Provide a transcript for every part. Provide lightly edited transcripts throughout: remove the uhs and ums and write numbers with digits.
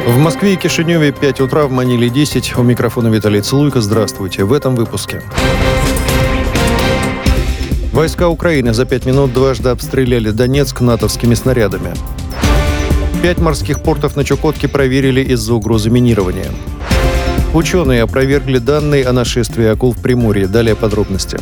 В Москве и Кишиневе 5 утра, в Маниле 10. У микрофона Виталий Целуйко. Здравствуйте. В этом выпуске. Войска Украины за 5 минут дважды обстреляли Донецк натовскими снарядами. 5 морских портов на Чукотке проверили из-за угрозы минирования. Ученые опровергли данные о нашествии акул в Приморье. Далее подробности.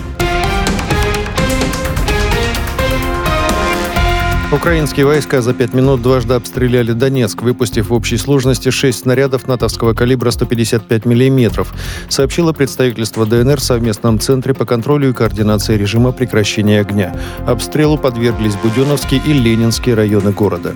Украинские войска за 5 минут дважды обстреляли Донецк, выпустив в общей сложности 6 снарядов натовского калибра 155 мм, сообщило представительство ДНР в совместном центре по контролю и координации режима прекращения огня. Обстрелу подверглись Буденновский и Ленинский районы города.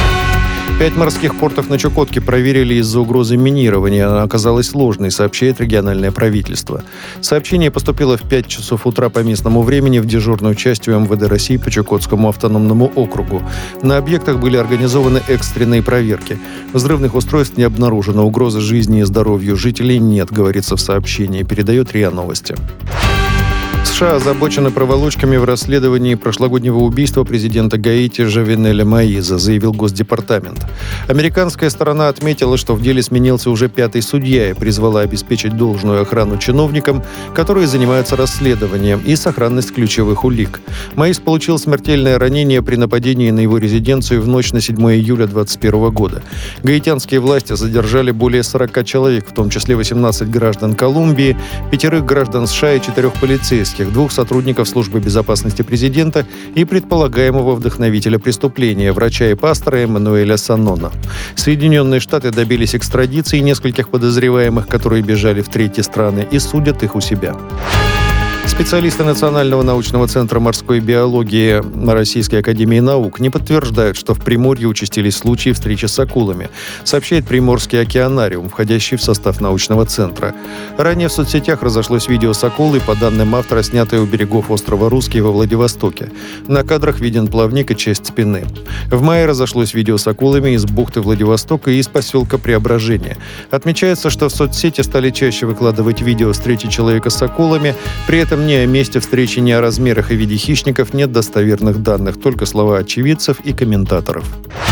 5 морских портов на Чукотке проверили из-за угрозы минирования. Она оказалась сложной, сообщает региональное правительство. Сообщение поступило в 5 часов утра по местному времени в дежурную часть МВД России по Чукотскому автономному округу. На объектах были организованы экстренные проверки. Взрывных устройств не обнаружено. Угрозы жизни и здоровью жителей нет, говорится в сообщении, передает РИА Новости. США озабочены проволочками в расследовании прошлогоднего убийства президента Гаити Жовенеля Моиза, заявил Госдепартамент. Американская сторона отметила, что в деле сменился уже 5-й судья и призвала обеспечить должную охрану чиновникам, которые занимаются расследованием, и сохранность ключевых улик. Моиз получил смертельное ранение при нападении на его резиденцию в ночь на 7 июля 2021 года. Гаитянские власти задержали более 40 человек, в том числе 18 граждан Колумбии, 5 граждан США и 4 полицейских, 2 сотрудников службы безопасности президента и предполагаемого вдохновителя преступления, врача и пастора Эммануэля Санона. Соединенные Штаты добились экстрадиции нескольких подозреваемых, которые бежали в третьи страны, и судят их у себя. Специалисты Национального научного центра морской биологии Российской академии наук не подтверждают, что в Приморье участились случаи встречи с акулами, сообщает Приморский океанариум, входящий в состав научного центра. Ранее в соцсетях разошлось видео с акулой, по данным автора, снятое у берегов острова Русский во Владивостоке. На кадрах виден плавник и часть спины. В мае разошлось видео с акулами из бухты Владивостока и из поселка Преображение. Отмечается, что в соцсети стали чаще выкладывать видео встречи человека с акулами, при этом ни о месте встречи, ни о размерах и виде хищников нет достоверных данных, только слова очевидцев и комментаторов.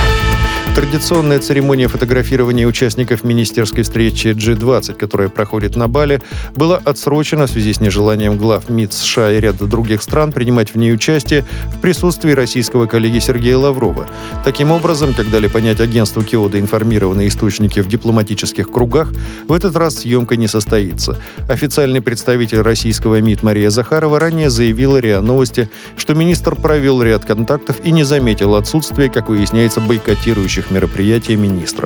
Традиционная церемония фотографирования участников министерской встречи G20, которая проходит на Бали, была отсрочена в связи с нежеланием глав МИД США и ряда других стран принимать в ней участие в присутствии российского коллеги Сергея Лаврова. Таким образом, как дали понять агентству Киода информированные источники в дипломатических кругах, в этот раз съемка не состоится. Официальный представитель российского МИД Мария Захарова ранее заявила РИА Новости, что министр провел ряд контактов и не заметил отсутствия, как выясняется, бойкотирующих мероприятия министров.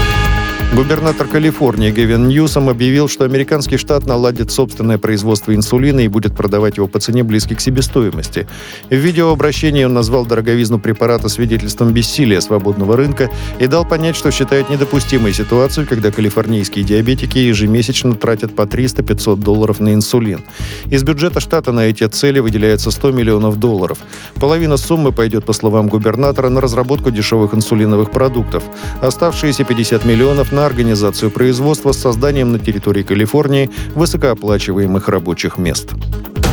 Губернатор Калифорнии Гэвин Ньюсом объявил, что американский штат наладит собственное производство инсулина и будет продавать его по цене, близкой к себестоимости. В видеообращении он назвал дороговизну препарата свидетельством бессилия свободного рынка и дал понять, что считает недопустимой ситуацию, когда калифорнийские диабетики ежемесячно тратят по $300-500 на инсулин. Из бюджета штата на эти цели выделяется $100 миллионов. Половина суммы пойдет, по словам губернатора, на разработку дешевых инсулиновых продуктов. Оставшиеся 50 миллионов на организацию производства с созданием на территории Калифорнии высокооплачиваемых рабочих мест.